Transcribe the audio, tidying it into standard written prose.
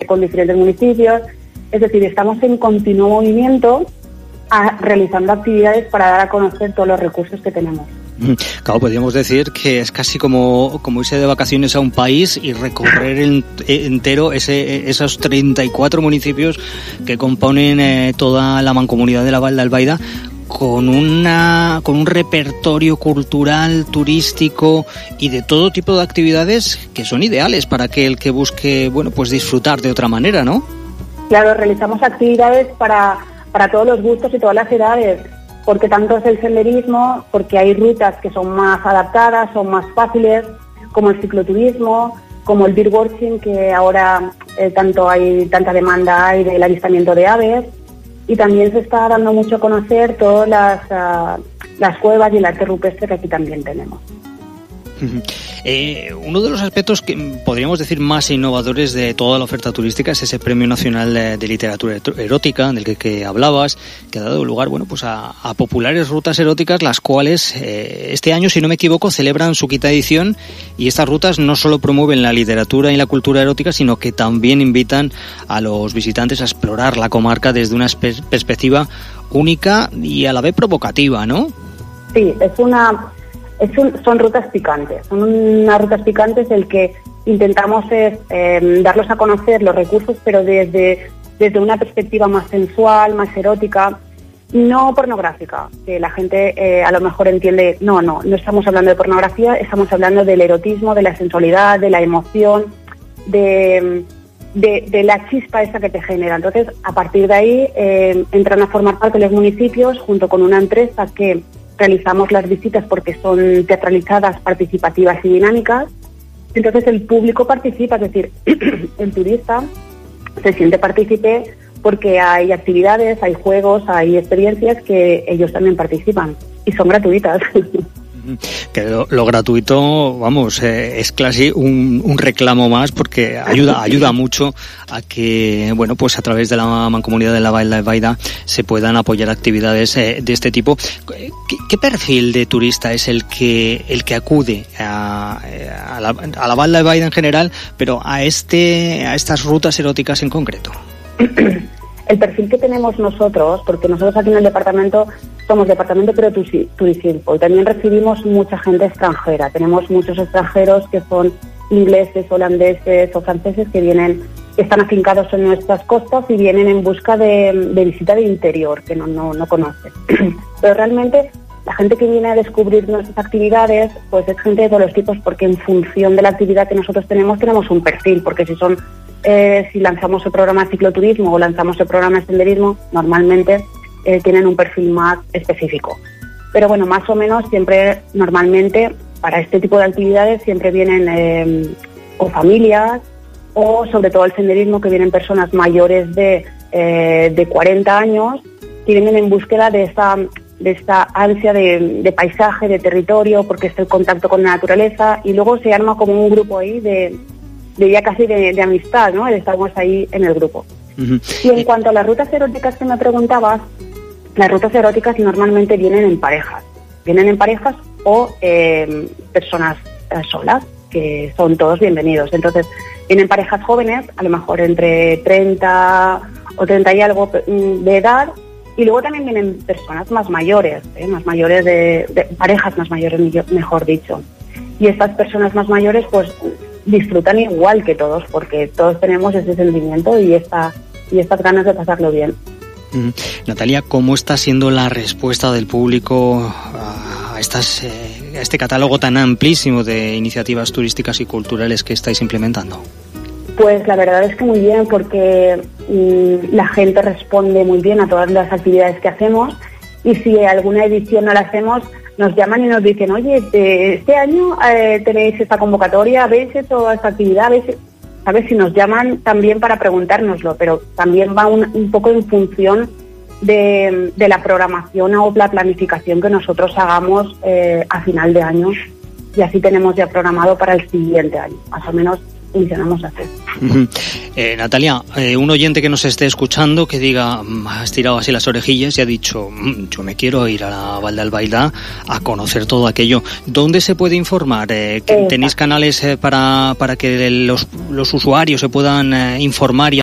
con diferentes municipios. Es decir, estamos en continuo movimiento realizando actividades para dar a conocer todos los recursos que tenemos. Claro, podríamos decir que es casi como irse de vacaciones a un país y recorrer entero esos 34 municipios que componen toda la mancomunidad de la Val d'Albaida, con un repertorio cultural, turístico y de todo tipo de actividades que son ideales para aquel que busque, bueno, pues disfrutar de otra manera, ¿no? Claro, realizamos actividades para todos los gustos y todas las edades, porque tanto es el senderismo, porque hay rutas que son más adaptadas, son más fáciles, como el cicloturismo, como el birdwatching, que ahora tanta demanda hay del avistamiento de aves, y también se está dando mucho a conocer todas las cuevas y el arte rupestre que aquí también tenemos. Uno de los aspectos que podríamos decir más innovadores de toda la oferta turística es ese Premio Nacional de Literatura Erótica del que hablabas, que ha dado lugar, bueno, pues a populares rutas eróticas, las cuales este año, si no me equivoco, celebran su quinta edición, y estas rutas no solo promueven la literatura y la cultura erótica, sino que también invitan a los visitantes a explorar la comarca desde una perspectiva única y a la vez provocativa, ¿no? Sí, son rutas picantes. Son unas rutas picantes el que intentamos es darlos a conocer los recursos, pero desde una perspectiva más sensual, más erótica, no pornográfica, que la gente a lo mejor entiende, no estamos hablando de pornografía, estamos hablando del erotismo, de la sensualidad, de la emoción, de la chispa esa que te genera. Entonces, a partir de ahí entran a formar parte de los municipios junto con una empresa que realizamos las visitas porque son teatralizadas, participativas y dinámicas. Entonces el público participa, es decir, el turista se siente partícipe porque hay actividades, hay juegos, hay experiencias que ellos también participan y son gratuitas. Que lo gratuito, vamos, es casi un reclamo más, porque ayuda mucho a que, bueno, pues a través de la mancomunidad de la Val d'Albaida se puedan apoyar actividades de este tipo. ¿Qué perfil de turista es el que acude a la Val d'Albaida en general, pero a estas rutas eróticas en concreto? El perfil que tenemos nosotros, porque nosotros aquí en el departamento somos departamento pero turístico, y también recibimos mucha gente extranjera. Tenemos muchos extranjeros que son ingleses, holandeses o franceses que están afincados en nuestras costas y vienen en busca de visita de interior, que no conocen. Pero realmente la gente que viene a descubrir nuestras actividades, pues es gente de todos los tipos, porque en función de la actividad que nosotros tenemos un perfil, porque si lanzamos el programa de cicloturismo o lanzamos el programa de senderismo, normalmente tienen un perfil más específico. Pero bueno, más o menos siempre, normalmente, para este tipo de actividades siempre vienen o familias, o sobre todo el senderismo, que vienen personas mayores de 40 años, que vienen en búsqueda de esta ansia de paisaje, de territorio, porque es el contacto con la naturaleza, y luego se arma como un grupo ahí de ya casi de amistad, ¿no? Estamos ahí en el grupo. Uh-huh. Y en cuanto a las rutas eróticas que me preguntabas, las rutas eróticas normalmente vienen en parejas o personas solas, que son todos bienvenidos. Entonces, vienen parejas jóvenes, a lo mejor entre 30 o 30 y algo de edad, y luego también vienen personas más mayores, de parejas más mayores, mejor dicho. Y estas personas más mayores, pues, disfrutan igual que todos, porque todos tenemos ese sentimiento y estas ganas de pasarlo bien. Natalia, ¿cómo está siendo la respuesta del público a este catálogo tan amplísimo de iniciativas turísticas y culturales que estáis implementando? Pues la verdad es que muy bien, porque la gente responde muy bien a todas las actividades que hacemos, y si alguna edición no la hacemos, nos llaman y nos dicen, oye, este año tenéis esta convocatoria, ¿habéis hecho esta actividad? ¿Sabes? Si nos llaman también para preguntárnoslo, pero también va un poco en función de la programación o la planificación que nosotros hagamos a final de año, y así tenemos ya programado para el siguiente año, más o menos funcionamos así. Natalia, un oyente que nos esté escuchando, que diga, has tirado así las orejillas y ha dicho, yo me quiero ir a la Val d'Albaida a conocer todo aquello. ¿Dónde se puede informar? ¿Tenéis canales para que los usuarios se puedan informar y